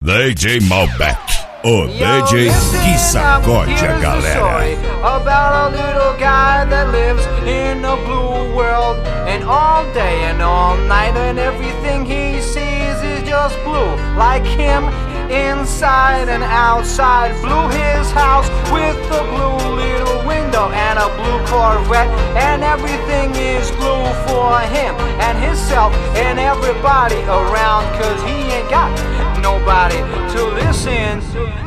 DJ Malbec, o DJ que sacode a galera. About a little guy that lives in a blue world, and all day and all night, and everything he sees is just blue, like him inside and outside. Blue his house with a blue little window and a blue Corvette, and everything is blue for him and himself and everybody around, 'cause he ain't got nobody to listen.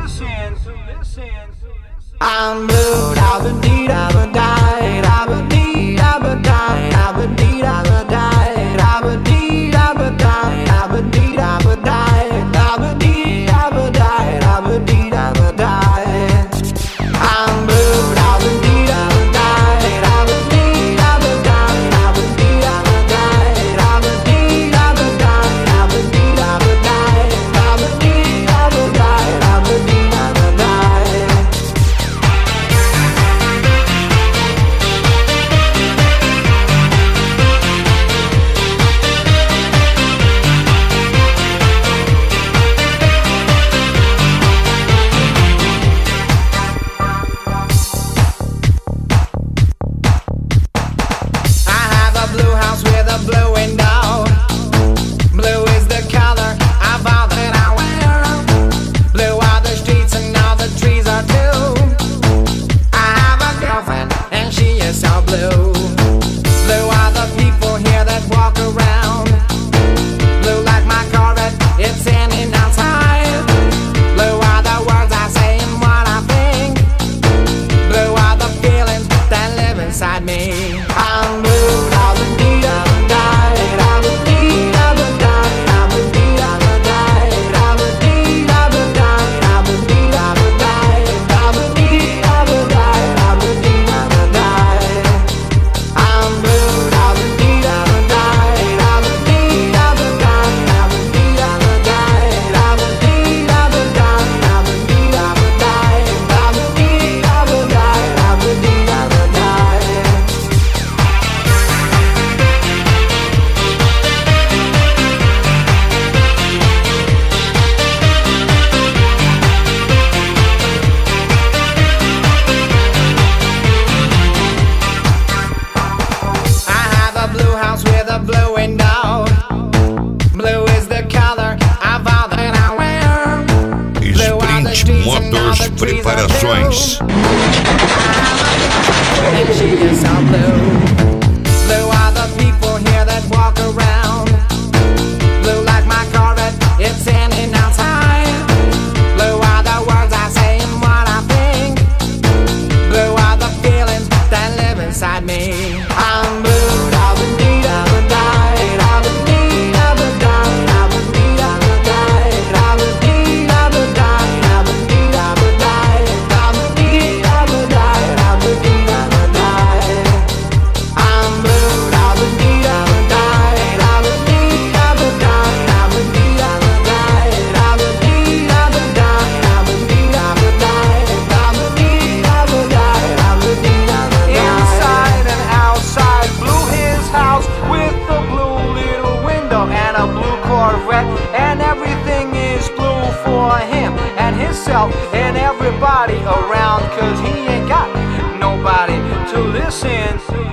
I'm blue, I've indeed, I've died, I've indeed, I've died, I've indeed, I've died, I've indeed, I've died, I've indeed, I've died, I've indeed, I've died, I've indeed, I've died. I'm blue, I've indeed, I've died, I've indeed, I've died, I've indeed, I've died, I've indeed, I've died, I've indeed, I've died, I've indeed, I've died, I've indeed, I've died. Blue window, blue is the color of all that I wear. Blue are the streets and all the trees are too. I have a girlfriend and she is so blue. Blue are the people here that walk around. Blue like my Corvette, it's standing outside. Blue are the words I say and what I think. Blue are the feelings that live inside me. I'm blue, I'll indeed, with a blue window. Blue is the color of all that I wear. Sprint Motors Preparações. And she is so blue. Blue are the people here that walk around. Blue like my Corvette, it's standing outside. Blue are the words I say and what I think. Blue are the feelings that live inside me. I'm blue. And everything is blue for him and himself and everybody around, 'cause he ain't got nobody to listen.